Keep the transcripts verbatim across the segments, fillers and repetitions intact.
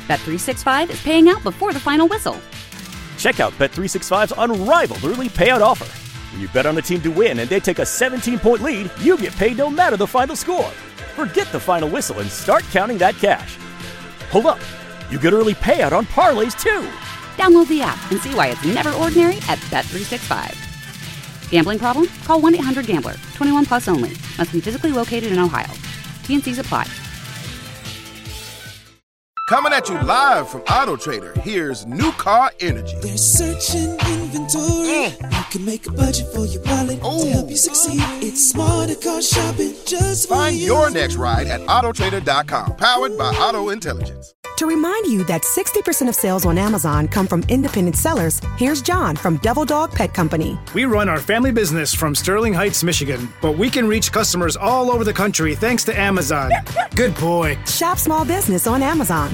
Bet three sixty-five is paying out before the final whistle. Check out Bet three sixty-five's unrivaled early payout offer. When you bet on a team to win and they take a seventeen-point lead, you get paid no matter the final score. Forget the final whistle and start counting that cash. Hold up. You get early payout on parlays, too. Download the app and see why it's never ordinary at Bet three sixty-five. Gambling problem? Call one eight hundred gambler. twenty-one plus only. Must be physically located in Ohio. T N Cs apply. Coming at you live from Auto Trader, here's New Car Energy. They're searching inventory. Mm. You can make a budget for your wallet Ooh. To help you succeed. It's smarter car shopping just for Find you. your next ride at auto trader dot com. Powered by Auto Intelligence. To remind you that sixty percent of sales on Amazon come from independent sellers, here's John from Devil Dog Pet Company. We run our family business from Sterling Heights, Michigan, but we can reach customers all over the country thanks to Amazon. Good boy. Shop small business on Amazon.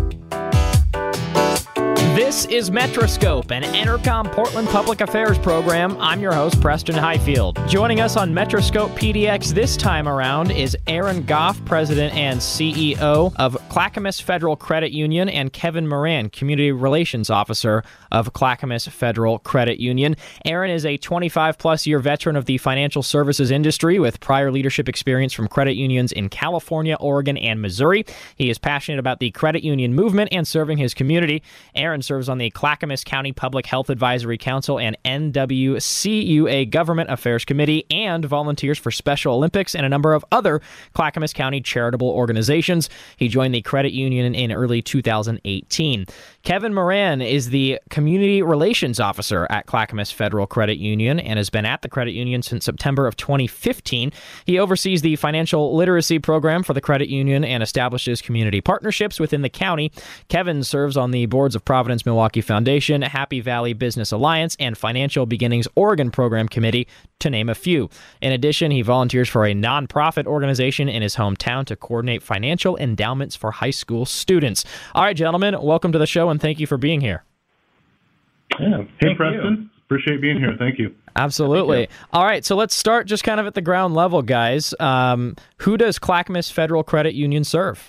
This is Metroscope, an Entercom Portland Public Affairs program. I'm your host, Preston Highfield. Joining us on Metroscope P D X this time around is Aaron Goff, President and C E O of Clackamas Federal Credit Union, and Kevin Moran, Community Relations Officer of Clackamas Federal Credit Union. Aaron is a twenty-five plus year veteran of the financial services industry with prior leadership experience from credit unions in California, Oregon, and Missouri. He is passionate about the credit union movement and serving his community. Aaron serves on the Clackamas County Public Health Advisory Council and N W C U A Government Affairs Committee, and volunteers for Special Olympics and a number of other Clackamas County charitable organizations. He joined the credit union in early two thousand eighteen. Kevin Moran is the Community Relations Officer at Clackamas Federal Credit Union and has been at the credit union since September of twenty fifteen. He oversees the financial literacy program for the credit union and establishes community partnerships within the county. Kevin serves on the boards of Providence Milwaukee Foundation, Happy Valley Business Alliance, and Financial Beginnings Oregon Program Committee, to name a few. In addition, he volunteers for a nonprofit organization in his hometown to coordinate financial endowments for high school students. All right, gentlemen, welcome to the show, and thank you for being here. Yeah. Hey, Preston. You. Appreciate being here. Thank you. Absolutely. Thank you. All right, so let's start just kind of at the ground level, guys. Um, who does Clackamas Federal Credit Union serve?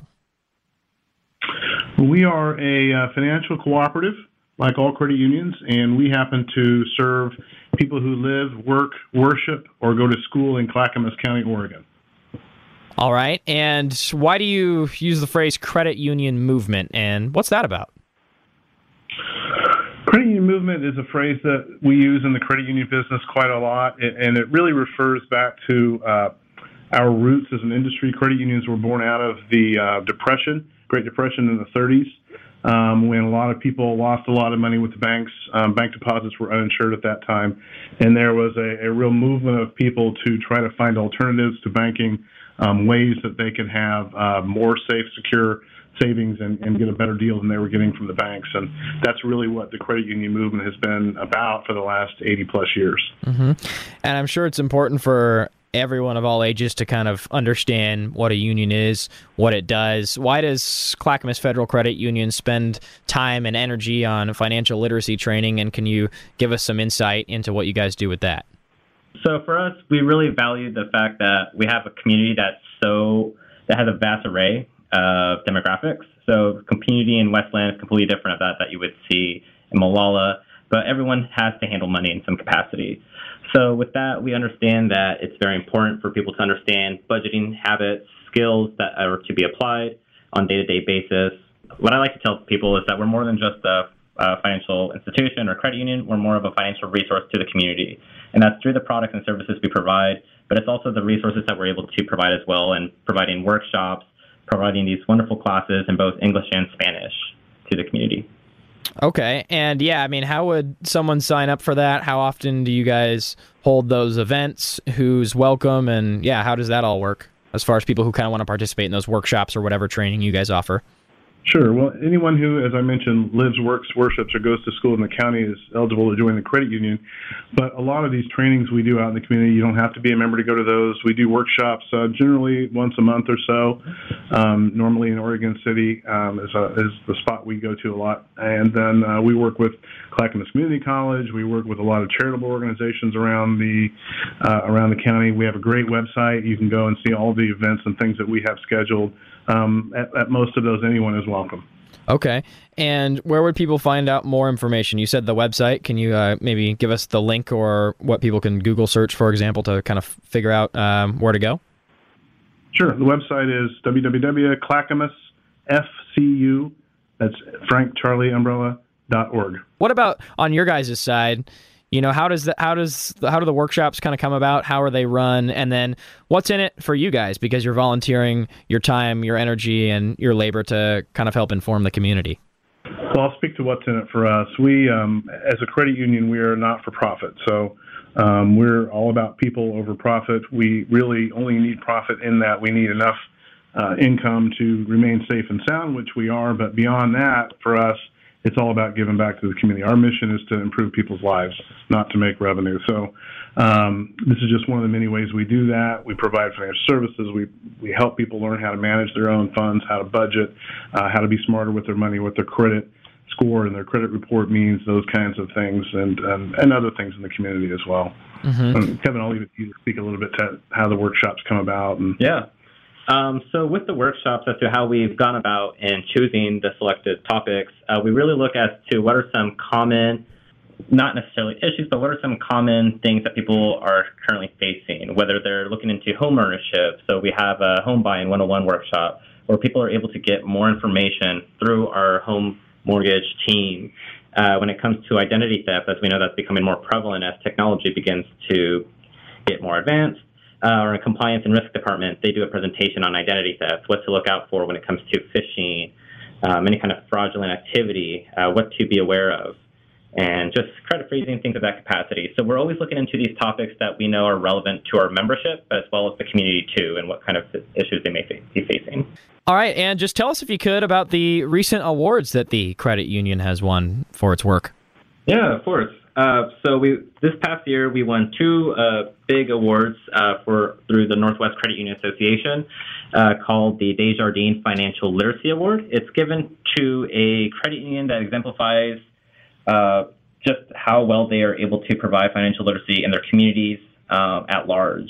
We are a uh, financial cooperative, like all credit unions, and we happen to serve people who live, work, worship, or go to school in Clackamas County, Oregon. All right, and why do you use the phrase credit union movement, and what's that about? Credit union movement is a phrase that we use in the credit union business quite a lot, and it really refers back to uh, our roots as an industry. Credit unions were born out of the uh, Depression, Great Depression in the thirties, um, when a lot of people lost a lot of money with the banks. Um, bank deposits were uninsured at that time, and there was a, a real movement of people to try to find alternatives to banking, um, ways that they could have uh, more safe, secure savings and, and get a better deal than they were getting from the banks. And that's really what the credit union movement has been about for the last eighty plus years. Mm-hmm. And I'm sure it's important for everyone of all ages to kind of understand what a union is, what it does. Why does Clackamas Federal Credit Union spend time and energy on financial literacy training, and can you give us some insight into what you guys do with that? So for us, we really value the fact that we have a community that's so that has a vast array of demographics. So community in Westland is completely different of that that you would see in Molalla, but everyone has to handle money in some capacity. So with that, we understand that it's very important for people to understand budgeting habits, skills that are to be applied on a day-to-day basis. What I like to tell people is that we're more than just a, a financial institution or credit union. We're more of a financial resource to the community. And that's through the products and services we provide, but it's also the resources that we're able to provide as well, and providing workshops, providing these wonderful classes in both English and Spanish to the community. Okay. And yeah, I mean, how would someone sign up for that? How often do you guys hold those events? Who's welcome? And yeah, how does that all work as far as people who kind of want to participate in those workshops or whatever training you guys offer? Sure. Well, anyone who, as I mentioned, lives, works, worships, or goes to school in the county is eligible to join the credit union. But a lot of these trainings we do out in the community, you don't have to be a member to go to those. We do workshops uh, generally once a month or so, um, normally in Oregon City um, is, a, is the spot we go to a lot. And then uh, we work with Clackamas Community College. We work with a lot of charitable organizations around the uh, around the county. We have a great website. You can go and see all the events and things that we have scheduled. Um, at, at most of those, anyone is welcome. Okay. And where would people find out more information? You said the website. Can you uh, maybe give us the link or what people can Google search, for example, to kind of figure out um, where to go? Sure. The website is w w w dot clackamas f c u, that's Frank Charlie Umbrella, dot org. What about on your guys' side? You know, how does the, how does how do the workshops kind of come about? How are they run? And then what's in it for you guys? Because you're volunteering your time, your energy, and your labor to kind of help inform the community. Well, I'll speak to what's in it for us. We, um, as a credit union, we are not for profit. So um, we're all about people over profit. We really only need profit in that we need enough uh, income to remain safe and sound, which we are. But beyond that, for us, it's all about giving back to the community. Our mission is to improve people's lives, not to make revenue. So um, this is just one of the many ways we do that. We provide financial services. We we help people learn how to manage their own funds, how to budget, uh, how to be smarter with their money, what their credit score and their credit report means, those kinds of things, and um, and other things in the community as well. Mm-hmm. Um, Kevin, I'll leave it to you to speak a little bit to how the workshops come about. And yeah. Um, so with the workshops, as to how we've gone about in choosing the selected topics, uh, we really look as to what are some common, not necessarily issues, but what are some common things that people are currently facing, whether they're looking into home ownership. So we have a home buying one oh one workshop where people are able to get more information through our home mortgage team. Uh, when it comes to identity theft, as we know that's becoming more prevalent as technology begins to get more advanced. Uh, our compliance and risk department, they do a presentation on identity theft, what to look out for when it comes to phishing, um, any kind of fraudulent activity, uh, what to be aware of, and just credit freezing, things of that capacity. So we're always looking into these topics that we know are relevant to our membership, as well as the community too, and what kind of issues they may be facing. All right, and just tell us, if you could, about the recent awards that the credit union has won for its work. Yeah, of course. Uh, so we this past year we won two uh, big awards uh, for through the Northwest Credit Union Association, uh, called the Desjardins Financial Literacy Award. It's given to a credit union that exemplifies uh, just how well they are able to provide financial literacy in their communities um, at large.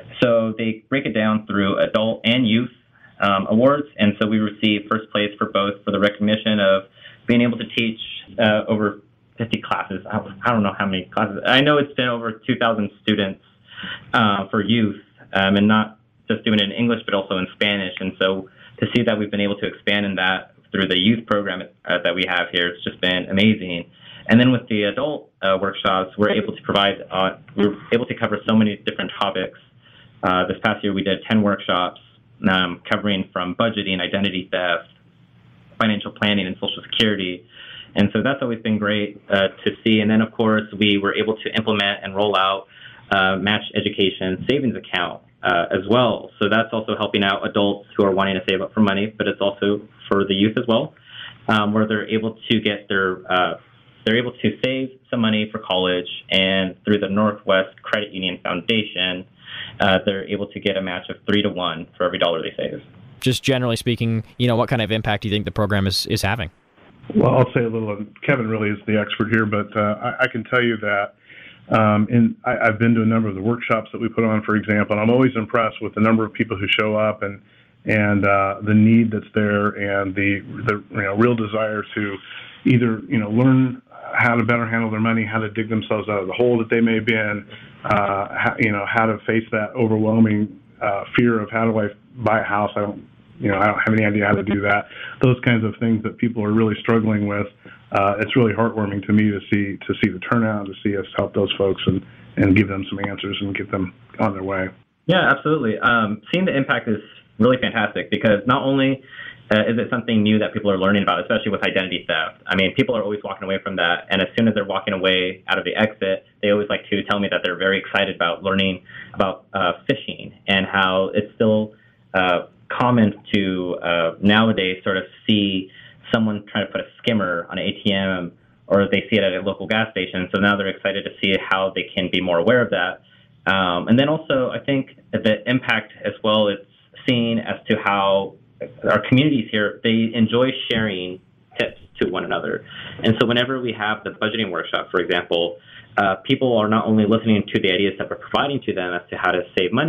So they break it down through adult and youth um, awards, and so we received first place for both for the recognition of being able to teach uh, over fifty classes. I don't know how many classes. I know it's been over two thousand students uh, for youth, um, and not just doing it in English, but also in Spanish. And so to see that we've been able to expand in that through the youth program uh, that we have here, it's just been amazing. And then with the adult uh, workshops, we're able to provide, uh, we're able to cover so many different topics. Uh, this past year, we did ten workshops um, covering from budgeting, identity theft, financial planning, and Social Security. And so that's always been great uh, to see. And then, of course, we were able to implement and roll out uh, Match Education Savings Account uh, as well. So that's also helping out adults who are wanting to save up for money, but it's also for the youth as well, um, where they're able to get their, uh, they're able to save some money for college. And through the Northwest Credit Union Foundation, uh, they're able to get a match of three to one for every dollar they save. Just generally speaking, you know, what kind of impact do you think the program is, is having? Well, I'll say a little. Kevin really is the expert here, but uh, I, I can tell you that um, in, I, I've been to a number of the workshops that we put on, for example, and I'm always impressed with the number of people who show up and and uh, the need that's there and the the you know real desire to either you know learn how to better handle their money, how to dig themselves out of the hole that they may be in, uh, how, you know how to face that overwhelming uh, fear of how do I buy a house? I don't. You know, I don't have any idea how to do that. Those kinds of things that people are really struggling with. Uh, it's really heartwarming to me to see to see the turnout, to see us help those folks and, and give them some answers and get them on their way. Yeah, absolutely. Um, seeing the impact is really fantastic because not only uh, is it something new that people are learning about, especially with identity theft. I mean, people are always walking away from that, and as soon as they're walking away out of the exit, they always like to tell me that they're very excited about learning about uh, phishing and how it's still uh, common to uh, nowadays sort of see someone trying to put a skimmer on an A T M, or they see it at a local gas station. So now they're excited to see how they can be more aware of that. Um, and then also, I think the impact as well is seen as to how our communities here, they enjoy sharing tips to one another. And so whenever we have the budgeting workshop, for example, uh, people are not only listening to the ideas that we're providing to them as to how to save money,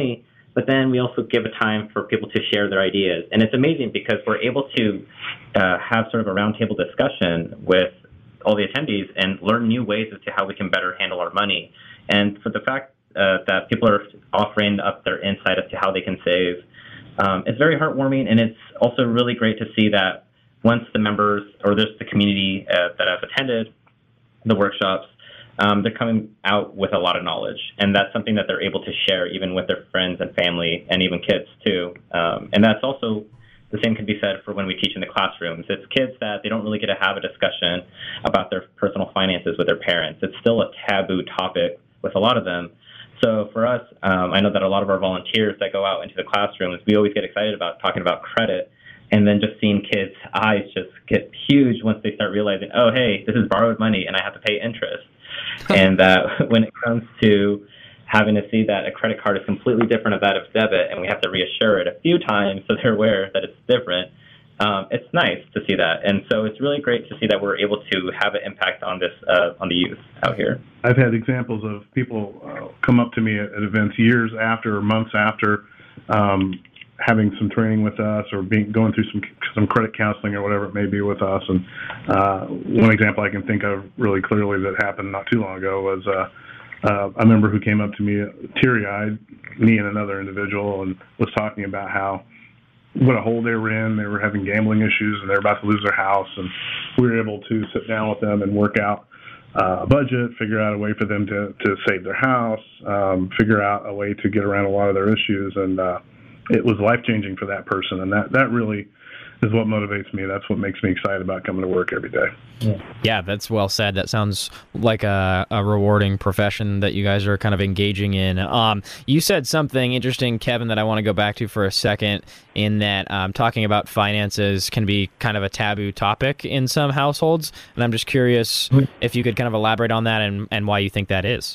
but then we also give a time for people to share their ideas. And it's amazing because we're able to uh, have sort of a roundtable discussion with all the attendees and learn new ways as to how we can better handle our money. And for the fact uh, that people are offering up their insight as to how they can save, um, it's very heartwarming. And it's also really great to see that once the members or there's the community uh, that have attended the workshops, um, they're coming out with a lot of knowledge. And that's something that they're able to share even with their friends and family and even kids too. Um, and that's also the same can be said for when we teach in the classrooms. It's kids that they don't really get to have a discussion about their personal finances with their parents. It's still a taboo topic with a lot of them. So for us, um, I know that a lot of our volunteers that go out into the classrooms, we always get excited about talking about credit, and then just seeing kids' eyes just get huge once they start realizing, oh, hey, this is borrowed money and I have to pay interest. And uh, when it comes to having to see that a credit card is completely different of that of debit, and we have to reassure it a few times so they're aware that it's different, um, it's nice to see that. And so it's really great to see that we're able to have an impact on this, uh, on the youth out here. I've had examples of people uh, come up to me at, at events years after or months after um, having some training with us or being going through some some credit counseling or whatever it may be with us. And uh, one example I can think of really clearly that happened not too long ago was uh, uh, a member who came up to me teary-eyed, me and another individual, and was talking about how what a hole they were in. They were having gambling issues and they're about to lose their house. And we were able to sit down with them and work out uh, a budget, figure out a way for them to, to save their house, um, figure out a way to get around a lot of their issues. And uh, it was life-changing for that person. And that, that really is what motivates me. That's what makes me excited about coming to work every day. Yeah, yeah, that's well said. That sounds like a, a rewarding profession that you guys are kind of engaging in. Um, you said something interesting, Kevin, that I want to go back to for a second, in that um, talking about finances can be kind of a taboo topic in some households. And I'm just curious if you could kind of elaborate on that and, and why you think that is.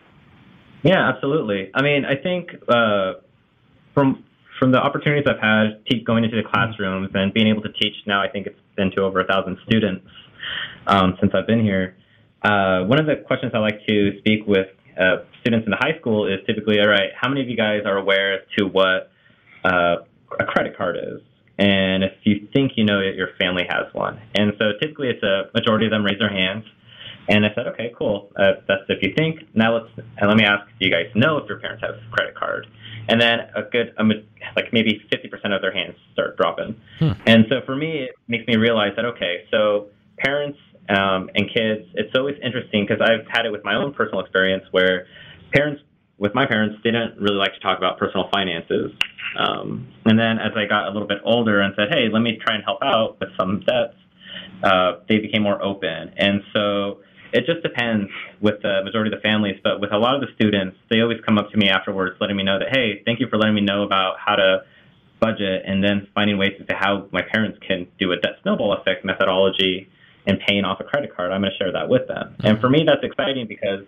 Yeah, absolutely. I mean, I think uh, from From the opportunities I've had te- going into the classrooms and being able to teach now, I think it's been to over a thousand students um, since I've been here. Uh, one of the questions I like to speak with uh, students in the high school is typically, all right, how many of you guys are aware as to what uh, a credit card is? And if you think you know it, your family has one. And so typically it's a majority of them raise their hands. And I said, okay, cool. Uh, that's if you think. Now let's and let me ask, do you guys know if your parents have a credit card? And then a good, um, like maybe fifty percent of their hands start dropping. Hmm. And so for me, it makes me realize that, okay, so parents um, and kids, it's always interesting because I've had it with my own personal experience where parents, with my parents, didn't really like to talk about personal finances. Um, and then as I got a little bit older and said, hey, let me try and help out with some debts, uh, they became more open. And so it just depends with the majority of the families, but with a lot of the students, they always come up to me afterwards letting me know that, hey, thank you for letting me know about how to budget, and then finding ways as to how my parents can do a debt snowball effect methodology and paying off a credit card. I'm going to share that with them. And for me, that's exciting because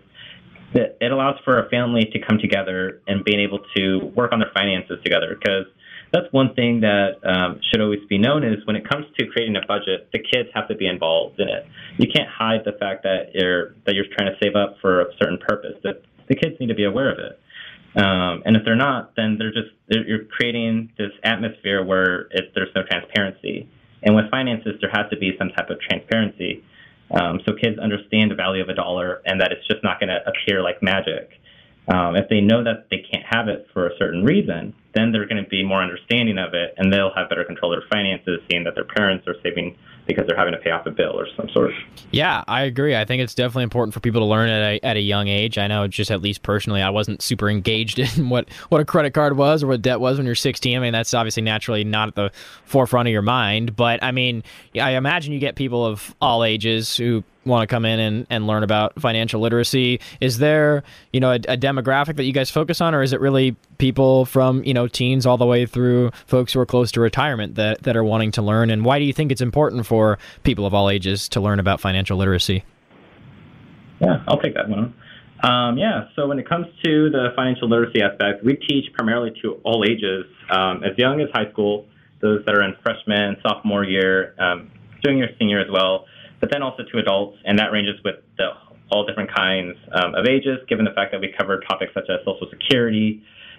it allows for a family to come together and being able to work on their finances together, because that's one thing that um, should always be known is when it comes to creating a budget, the kids have to be involved in it. You can't hide the fact that you're that you're trying to save up for a certain purpose. That the kids need to be aware of it. Um, and if they're not, then they're just they're, you're creating this atmosphere where it, there's no transparency. And with finances, there has to be some type of transparency, um, so kids understand the value of a dollar and that it's just not going to appear like magic. Um, if they know that they can't have it for a certain reason, then they're going to be more understanding of it, and they'll have better control of their finances, seeing that their parents are saving because they're having to pay off a bill or some sort. Yeah, I agree. I think it's definitely important for people to learn at a, at a young age. I know just at least personally, I wasn't super engaged in what, what a credit card was or what debt was when you're sixteen. I mean, that's obviously naturally not at the forefront of your mind. But, I mean, I imagine you get people of all ages who want to come in and, and learn about financial literacy. Is there, you know, a, a demographic that you guys focus on, or is it really people from, you know, teens all the way through folks who are close to retirement that, that are wanting to learn? And why do you think it's important for people of all ages to learn about financial literacy? Yeah, I'll take that one. Um, yeah, so when it comes to the financial literacy aspect, we teach primarily to all ages, um, as young as high school, those that are in freshman, sophomore year, um, junior, senior as well, but then also to adults, and that ranges with the, all different kinds um, of ages, given the fact that we cover topics such as Social Security,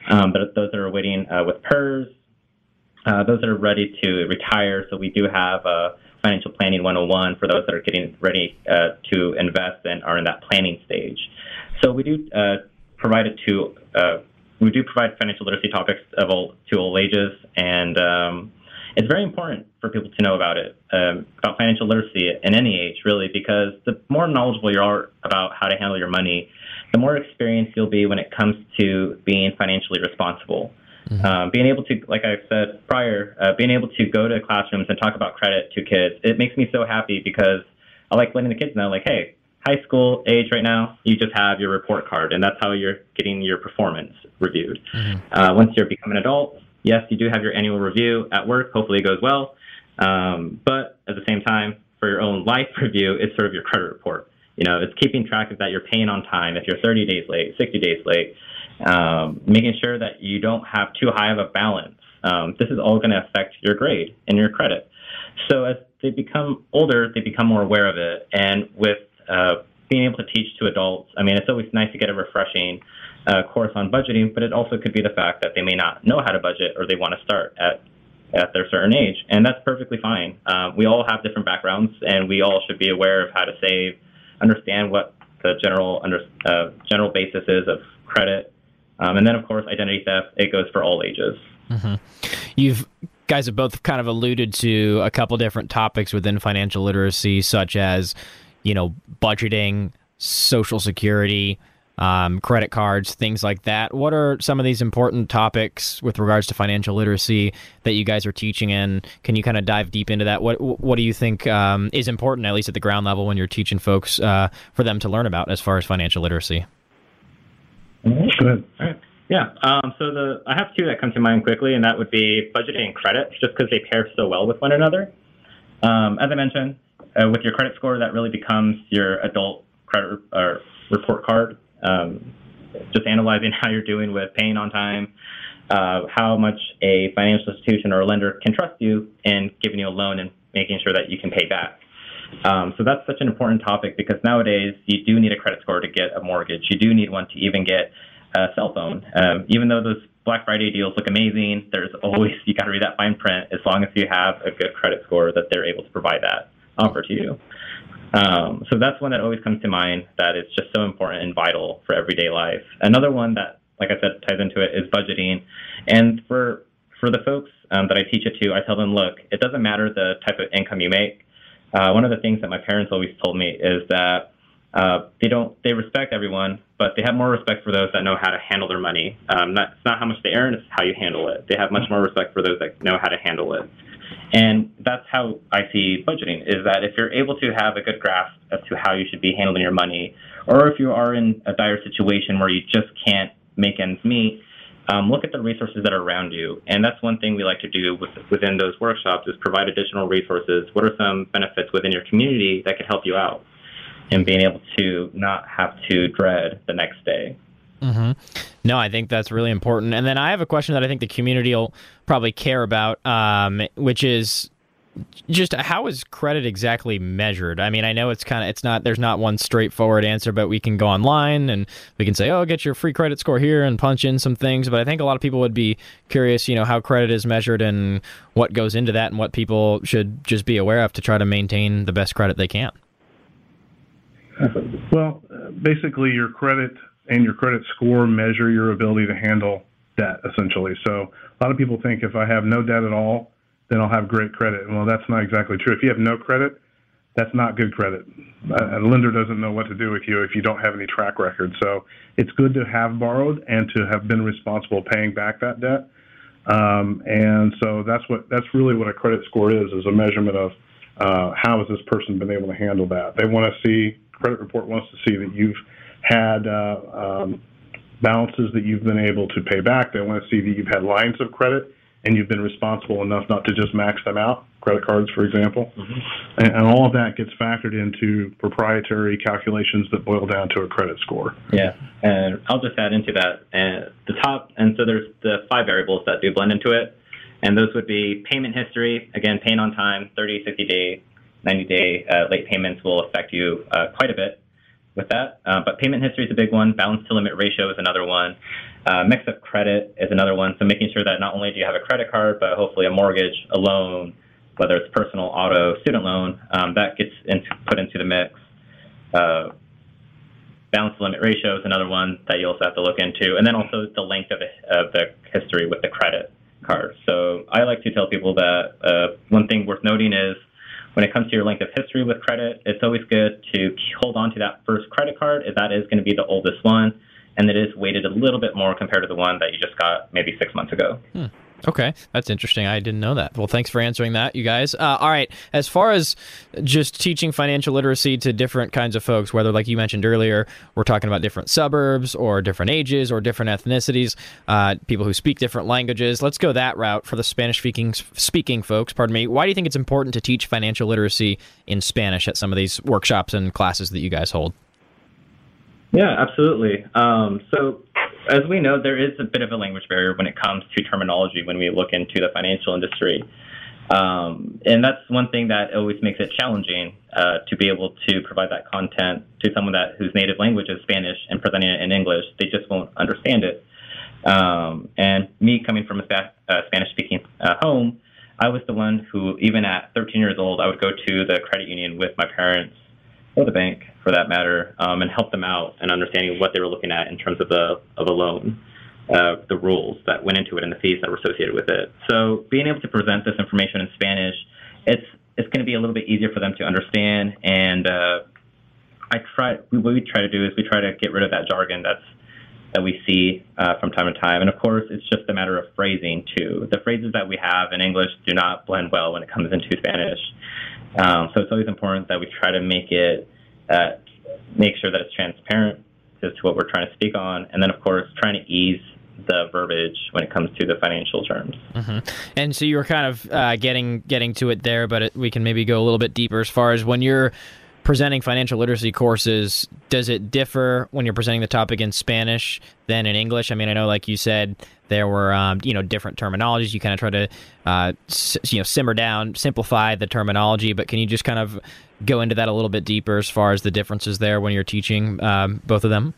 Um, but those that are waiting uh, with P E R S, uh, those that are ready to retire. So we do have a Financial Planning one oh one for those that are getting ready uh, to invest and are in that planning stage. So we do uh, provide it to uh, we do provide financial literacy topics of all, to all ages, and um, it's very important for people to know about it, um, about financial literacy in any age, really, because the more knowledgeable you are about how to handle your money, the more experienced you'll be when it comes to being financially responsible. Mm-hmm. Um, being able to, like I said prior, uh, being able to go to classrooms and talk about credit to kids, it makes me so happy because I like letting the kids know, like, hey, high school age right now, you just have your report card, and that's how you're getting your performance reviewed. Mm-hmm. Uh, once you're becoming an adult, yes, you do have your annual review at work. Hopefully it goes well. Um, but at the same time, for your own life review, it's sort of your credit report. You know, it's keeping track of that you're paying on time if you're thirty days late, sixty days late, um, making sure that you don't have too high of a balance. Um, this is all going to affect your grade and your credit. So as they become older, they become more aware of it. And with uh, being able to teach to adults, I mean, it's always nice to get a refreshing uh, course on budgeting, but it also could be the fact that they may not know how to budget or they want to start at at their certain age, and that's perfectly fine. Uh, we all have different backgrounds, and we all should be aware of how to save, understand what the general under, uh, general basis is of credit, um, and then, of course, identity theft. It goes for all ages. Mm-hmm. You've guys have both kind of alluded to a couple different topics within financial literacy, such as, you know, budgeting, Social Security, um, credit cards, things like that. What are some of these important topics with regards to financial literacy that you guys are teaching in? Can you kind of dive deep into that? What What do you think um, is important, at least at the ground level, when you're teaching folks uh, for them to learn about as far as financial literacy? Good. All right. Yeah. Um, so the I have two that come to mind quickly, and that would be budgeting and credit, just because they pair so well with one another. Um, as I mentioned, uh, with your credit score, that really becomes your adult credit or report card. Um, just analyzing how you're doing with paying on time, uh, how much a financial institution or a lender can trust you in giving you a loan and making sure that you can pay back. Um, so that's such an important topic because nowadays you do need a credit score to get a mortgage. You do need one to even get a cell phone. Um, even though those Black Friday deals look amazing, there's always, you got to read that fine print as long as you have a good credit score that they're able to provide that offer to you. Um, so that's one that always comes to mind, that it's just so important and vital for everyday life. Another one that, like I said, ties into it is budgeting. And for for the folks um, that I teach it to, I tell them, look, it doesn't matter the type of income you make. Uh, one of the things that my parents always told me is that uh, they don't they respect everyone, but they have more respect for those that know how to handle their money. Um, not, it's not how much they earn, it's how you handle it. They have much more respect for those that know how to handle it. And that's how I see budgeting, is that if you're able to have a good grasp as to how you should be handling your money, or if you are in a dire situation where you just can't make ends meet, um, look at the resources that are around you. And that's one thing we like to do with, within those workshops, is provide additional resources. What are some benefits within your community that could help you out and being able to not have to dread the next day? Mm-hmm. No, I think that's really important. And then I have a question that I think the community will probably care about, um, which is just how is credit exactly measured? I mean, I know it's kind of, it's not, there's not one straightforward answer, but we can go online and we can say, oh, get your free credit score here and punch in some things. But I think a lot of people would be curious, you know, how credit is measured and what goes into that and what people should just be aware of to try to maintain the best credit they can. Well, basically your credit and your credit score measure your ability to handle debt, essentially. So a lot of people think if I have no debt at all, then I'll have great credit. Well, that's not exactly true. If you have no credit, that's not good credit. A lender doesn't know what to do with you if you don't have any track record. So it's good to have borrowed and to have been responsible paying back that debt. Um, and so that's what that's really what a credit score is, is a measurement of uh, how has this person been able to handle that. They want to see, credit report wants to see that you've had uh, um, balances that you've been able to pay back. They want to see that you've had lines of credit and you've been responsible enough not to just max them out, credit cards, for example. Mm-hmm. And, and all of that gets factored into proprietary calculations that boil down to a credit score. Yeah, and I'll just add into that. And the top, and so there's the five variables that do blend into it, and those would be payment history, again, paying on time, thirty, sixty day, ninety day uh, late payments will affect you uh, quite a bit. with that. Uh, but payment history is a big one. Balance to limit ratio is another one. Uh, mix of credit is another one. So making sure that not only do you have a credit card, but hopefully a mortgage, a loan, whether it's personal, auto, student loan, um, that gets into, put into the mix. Uh, balance to limit ratio is another one that you also have to look into. And then also the length of the, of the history with the credit card. So I like to tell people that uh, one thing worth noting is when it comes to your length of history with credit, it's always good to hold on to that first credit card if that is going to be the oldest one, and it is weighted a little bit more compared to the one that you just got maybe six months ago. Hmm. Okay, that's interesting. I didn't know that. Well, thanks for answering that, you guys. Uh, all right, as far as just teaching financial literacy to different kinds of folks, whether, like you mentioned earlier, we're talking about different suburbs or different ages or different ethnicities, uh, people who speak different languages, let's go that route for the Spanish-speaking speaking folks. Pardon me. Why do you think it's important to teach financial literacy in Spanish at some of these workshops and classes that you guys hold? Yeah, absolutely. Um, so as we know, there is a bit of a language barrier when it comes to terminology when we look into the financial industry. Um, and that's one thing that always makes it challenging uh, to be able to provide that content to someone that whose native language is Spanish and presenting it in English. They just won't understand it. Um, and me coming from a spa- uh, Spanish-speaking uh, home, I was the one who, even at thirteen years old, I would go to the credit union with my parents, or the bank for that matter, um, and help them out in understanding what they were looking at in terms of the of a loan, uh, the rules that went into it and the fees that were associated with it. So being able to present this information in Spanish, it's it's going to be a little bit easier for them to understand. And uh, I try what we try to do is we try to get rid of that jargon that's that we see uh, from time to time. And of course, it's just a matter of phrasing too. The phrases that we have in English do not blend well when it comes into Spanish. Um, so it's always important that we try to make it, uh, make sure that it's transparent as to what we're trying to speak on, and then of course trying to ease the verbiage when it comes to the financial terms. Mm-hmm. And so you were kind of uh, getting getting to it there, but it, we can maybe go a little bit deeper as far as when you're presenting financial literacy courses, does it differ when you're presenting the topic in Spanish than in English? I mean, I know, like you said, there were um, you know different terminologies. You kind of try to uh, s- you know simmer down, simplify the terminology. But can you just kind of go into that a little bit deeper as far as the differences there when you're teaching um, both of them?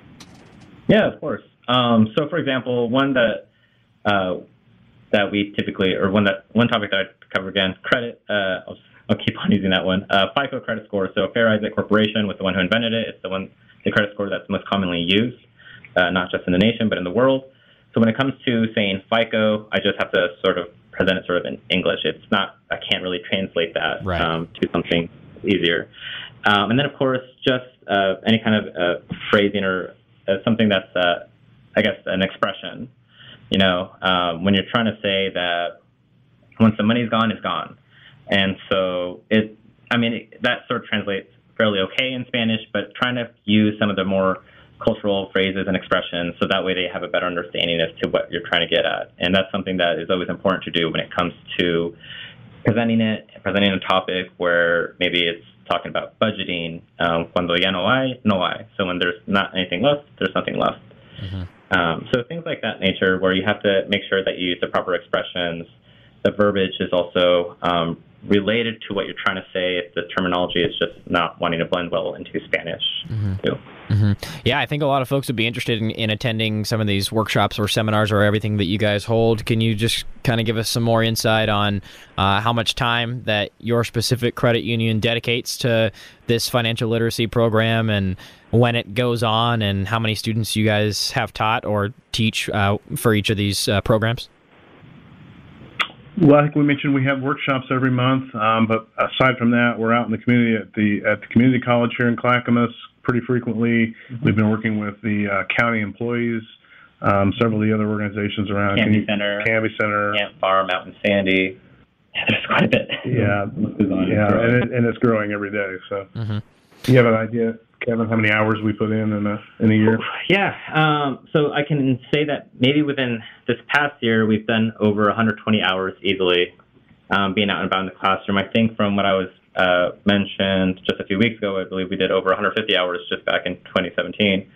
Yeah, of course. Um, so, for example, one that uh, that we typically, or one that one topic that I cover again, credit. Uh, I'll, I'll keep on using that one. Uh, FICO credit score. So, Fair Isaac Corporation was the one who invented it. It's the one, the credit score that's most commonly used, uh, not just in the nation but in the world. So, when it comes to saying FICO, I just have to sort of present it sort of in English. It's not. I can't really translate that right. um, to something easier. Um, and then, of course, just uh, any kind of uh, phrasing or uh, something that's, uh, I guess, an expression. You know, um, when you're trying to say that once the money's gone, it's gone. And so it, I mean, it, that sort of translates fairly okay in Spanish, but trying to use some of the more cultural phrases and expressions so that way they have a better understanding as to what you're trying to get at. And that's something that is always important to do when it comes to presenting it, presenting a topic where maybe it's talking about budgeting. Um, cuando ya no hay, no hay. So when there's not anything left, there's nothing left. Mm-hmm. Um, so things like that nature where you have to make sure that you use the proper expressions. The verbiage is also um, related to what you're trying to say if the terminology is just not wanting to blend well into Spanish, mm-hmm. too. Mm-hmm. Yeah, I think a lot of folks would be interested in, in attending some of these workshops or seminars or everything that you guys hold. Can you just kind of give us some more insight on uh, how much time that your specific credit union dedicates to this financial literacy program and when it goes on and how many students you guys have taught or teach uh, for each of these uh, programs? Well, I think we mentioned we have workshops every month, um, but aside from that, we're out in the community at the at the community college here in Clackamas pretty frequently. Mm-hmm. We've been working with the uh, county employees, um, several of the other organizations around. Canby Center, Canby Center, Camp Farm out in Sandy. Yeah, there's quite a bit. Yeah, yeah, and, it, and it's growing every day. So, mm-hmm. You have an idea, Kevin, how many hours we put in in a in a year? Yeah, um, so I can say that maybe within this past year we've done over one hundred twenty hours easily, um, being out and about in the classroom. I think from what I was uh, mentioned just a few weeks ago, I believe we did over one hundred fifty hours just back in twenty seventeen,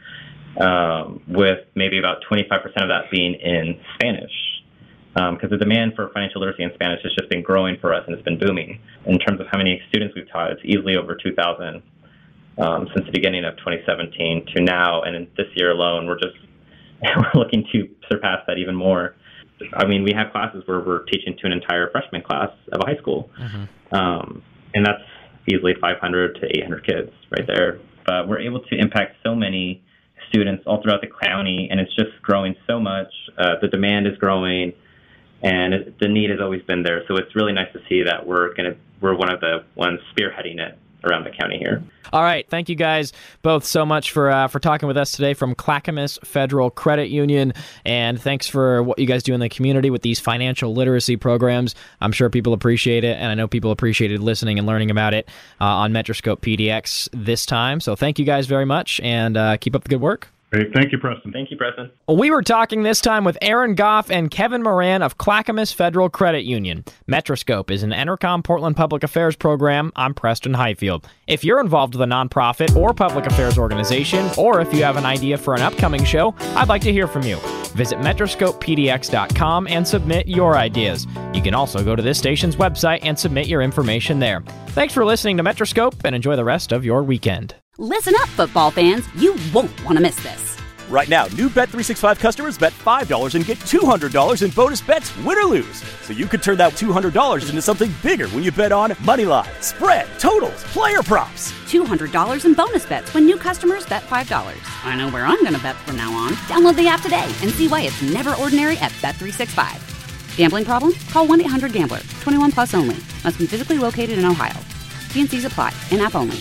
um, with maybe about twenty-five percent of that being in Spanish. Because um, the demand for financial literacy in Spanish has just been growing for us and it's been booming. In terms of how many students we've taught, it's easily over two thousand um, since the beginning of twenty seventeen to now. And in this year alone, we're just we're looking to surpass that even more. I mean, we have classes where we're teaching to an entire freshman class of a high school. Mm-hmm. Um, and that's easily five hundred to eight hundred kids right there. But we're able to impact so many students all throughout the county, and it's just growing so much. Uh, the demand is growing, and it, the need has always been there. So it's really nice to see that we're gonna we're one of the ones spearheading it around the county here. All right. Thank you guys both so much for uh, for talking with us today from Clackamas Federal Credit Union. And thanks for what you guys do in the community with these financial literacy programs. I'm sure people appreciate it, and I know people appreciated listening and learning about it uh, on Metroscope P D X this time. So thank you guys very much, and uh, keep up the good work. Great. Thank you, Preston. Thank you, Preston. We were talking this time with Aaron Goff and Kevin Moran of Clackamas Federal Credit Union. Metroscope is an Entercom Portland Public Affairs program. I'm Preston Highfield. If you're involved with a nonprofit or public affairs organization, or if you have an idea for an upcoming show, I'd like to hear from you. Visit metroscope p d x dot com and submit your ideas. You can also go to this station's website and submit your information there. Thanks for listening to Metroscope, and enjoy the rest of your weekend. Listen up, football fans. You won't want to miss this. Right now, new Bet three sixty-five customers bet five dollars and get two hundred dollars in bonus bets, win or lose. So you could turn that two hundred dollars into something bigger when you bet on money line, spread, totals, player props. two hundred dollars in bonus bets when new customers bet five dollars. I know where I'm going to bet from now on. Download the app today and see why it's never ordinary at Bet three sixty-five. Gambling problem? Call one eight hundred gambler. twenty-one plus only. Must be physically located in Ohio. T and C's apply. In-app only.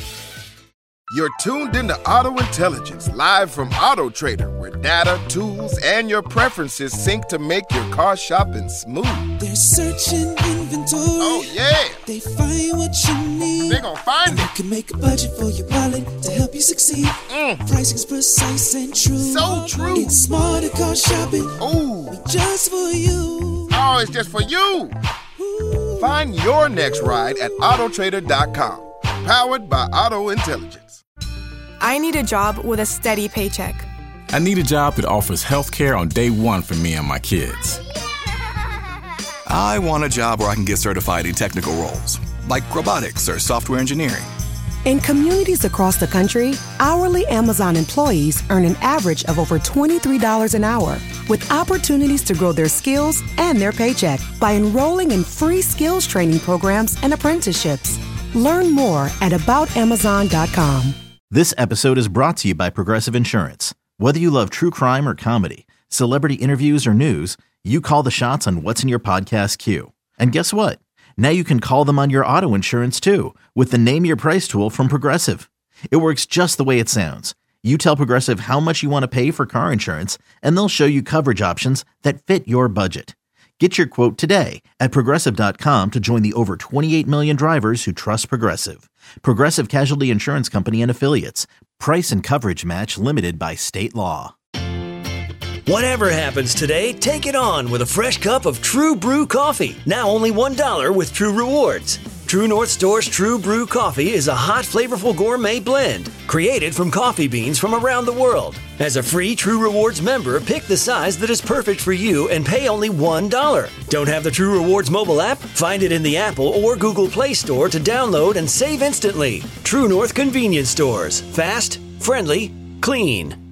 You're tuned into Auto Intelligence, live from Auto Trader, where data, tools, and your preferences sync to make your car shopping smooth. They're searching inventory. Oh, yeah. They find what you need. They're gonna find and it. You can make a budget for your wallet to help you succeed. Mm. Pricing's precise and true. So true. It's smarter car shopping. Ooh. Just for you. Oh, it's just for you. Ooh. Find your next ride at auto trader dot com. Powered by Auto Intelligence. I need a job with a steady paycheck. I need a job that offers health care on day one for me and my kids. I want a job where I can get certified in technical roles, like robotics or software engineering. In communities across the country, hourly Amazon employees earn an average of over twenty-three dollars an hour, with opportunities to grow their skills and their paycheck by enrolling in free skills training programs and apprenticeships. Learn more at about amazon dot com. This episode is brought to you by Progressive Insurance. Whether you love true crime or comedy, celebrity interviews or news, you call the shots on what's in your podcast queue. And guess what? Now you can call them on your auto insurance too, with the Name Your Price tool from Progressive. It works just the way it sounds. You tell Progressive how much you want to pay for car insurance, and they'll show you coverage options that fit your budget. Get your quote today at progressive dot com to join the over twenty-eight million drivers who trust Progressive. Progressive Casualty Insurance Company and Affiliates. Price and coverage match limited by state law. Whatever happens today, take it on with a fresh cup of True Brew coffee. Now only one dollar with True Rewards. True North Store's True Brew coffee is a hot, flavorful gourmet blend created from coffee beans from around the world. As a free True Rewards member, pick the size that is perfect for you and pay only one dollar. Don't have the True Rewards mobile app? Find it in the Apple or Google Play Store to download and save instantly. True North Convenience Stores. Fast, friendly, clean.